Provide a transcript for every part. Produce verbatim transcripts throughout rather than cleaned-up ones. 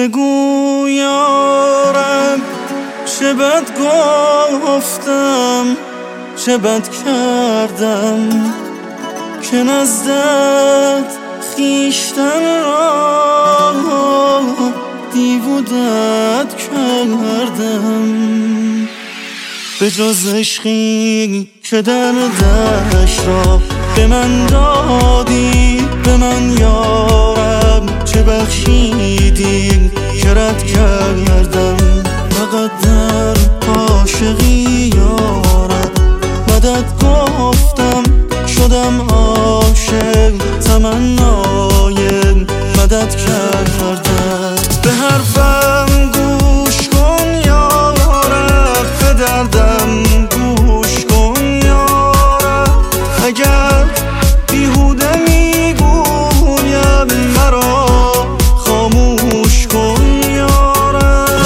بگو یارب چه بد گفتم، چه بد کردم که نزدت خویشتن را دیوودت کردم. به جز عشقی که دردش را به من دادی، به من یارب چه بخشیدی که رد کردم. فقط در عاشقی یارب مدد گفتم، شدم عاشق تمنای مدد کردم. به حرفم گوش کن یارب، به دردم گوش کن یارب. اگر بیهوده میگویم مرا خاموش کن یارب.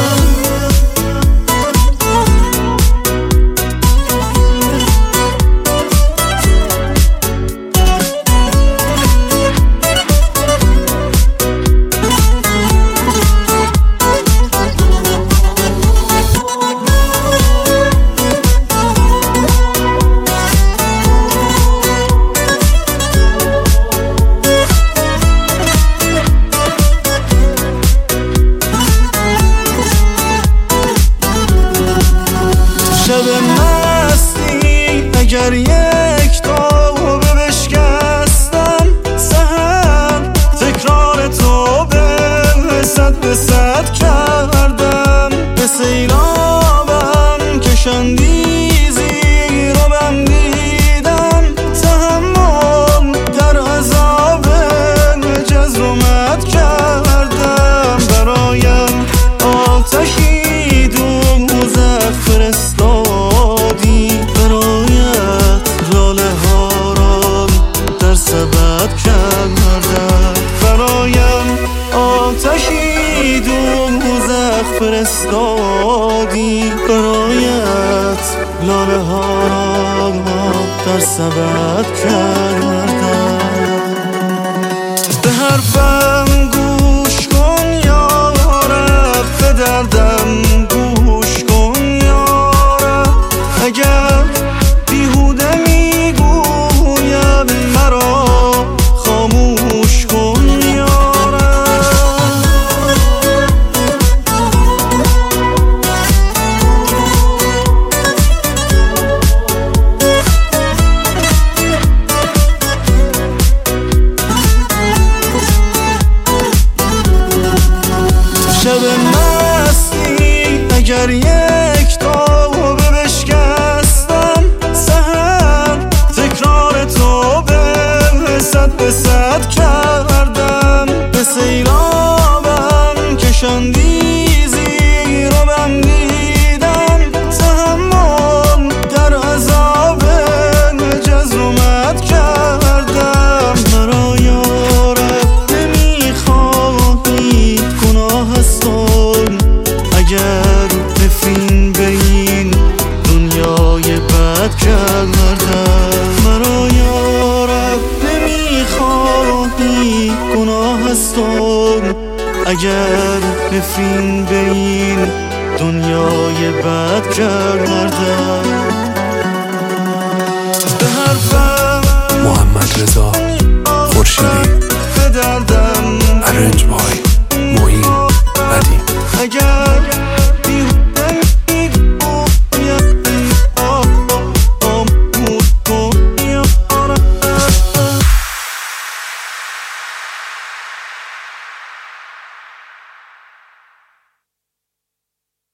شب مستی اگر یک تابه بشکستم، سحر تکرار تو به صد به صد کردم. به سیلابم کشندی زیرابم دیدم، تحمل در عذاب جزرومت کردم. برایم آتشی دوزخ فرستادی، برایت لاله ها را در سبد کردم. برایم آتشی دوزخ فرستادی، برایت لاله ها را در سبد کردم. به حرفم گوش کن یارب، به دردم گوش کن یارب. اگر بیهوده میگویم مرا خاموش کن یارب. شب مستی اگر یک تابه بشکستم، سحر تکرار تو به صد به صد کردم. به سیلابم کشندی زیرابم دیدم، تحمل در عذاب جزرومت کردم. مرا یارب نمیخواهی گناه هستم، اگر نفرین به این دنیای بد کردم. مرا یارب نمیخواهی گناه هستم، اگر نفرین به این دنیای بد کردم. به حرفم محمد رضا خورشیدی به دردم ارنج